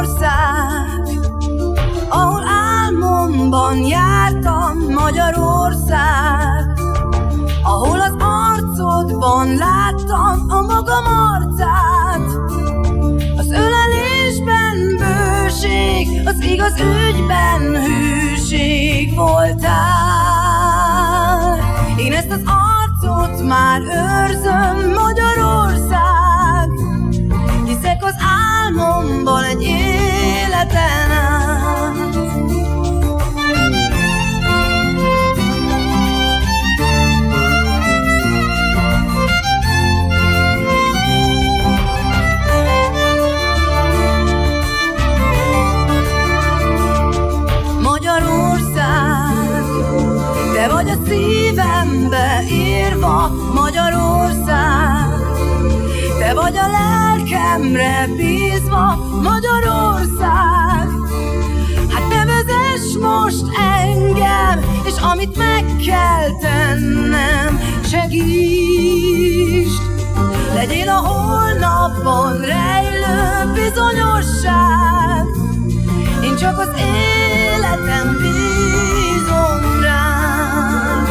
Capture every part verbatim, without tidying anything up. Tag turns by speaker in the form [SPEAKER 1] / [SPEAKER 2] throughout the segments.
[SPEAKER 1] ország, ahol álmomban jártam, Magyarország, ahol az arcodban láttam a magam arcát. Az ölelésben bőség, az igaz ügyben hűség voltál. Én ezt az arcot már őrzöm, Magyarország, hiszek az álmomban egy életen át. Magyarország, te vagy a szívembe írva, Magyarország, te vagy a lelkemre bízva, Magyarország. Hát ne vezess most engem, és amit meg kell tennem, segítsd. Legyél a holnapban rejlő bizonyosság, én csak az életem bízom rád.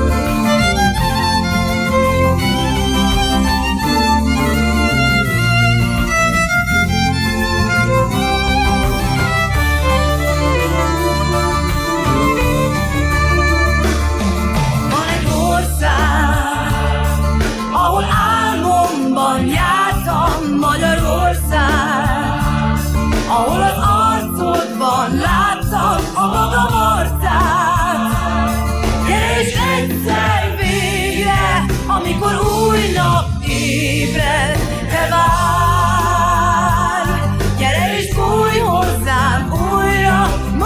[SPEAKER 1] Van egy ország, ahol álmomban jártam, Magyarország, ahol az arcodban láttam a magam arcát. Gyere és egyszer végre, amikor új nap ébred, te várj. Gyere és fújj hozzám újra,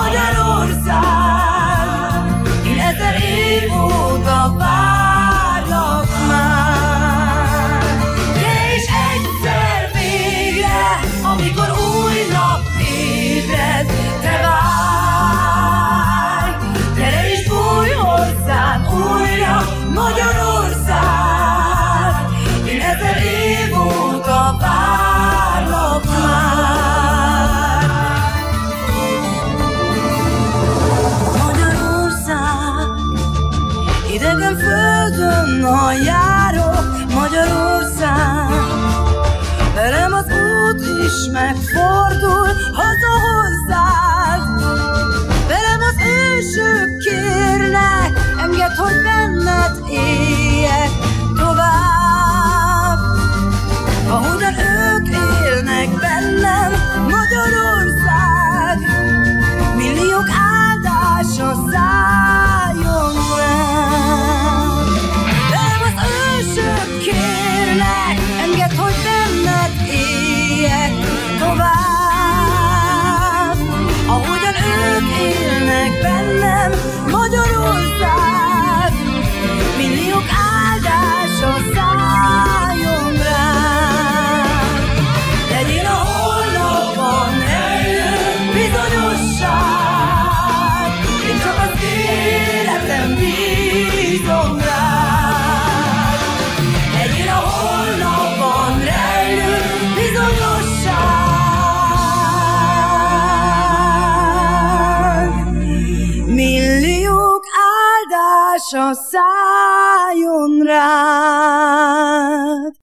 [SPEAKER 1] Magyarország, én ezer év óta várlak már. Gyere és egyszer végre, amikor új nap ébred, te várj. Gyere és fújj hozzám újra, Magyarország, én ezer év óta várlak már. Magyarország, idegen földön, ha járok, Magyarország, velem az út is megfordul haza hozzád. Velem az ősök kérnek, engedd, hogy benned éljek tovább. Ahogyan ők élnek bennem, Magyarország, milliók áldása szálljon rám. Velem az ősök kérnek, engedd, hogy benned éljek tovább. Ahogyan ők élnek bennem, Magyarország, milliók áldása szálljon rám. Legyél a holnapban rejlő bizonyosság, én csak az életem bízom rád. Legyél a holnapban rejlő bizonyosság, milliók áldása szálljon rád.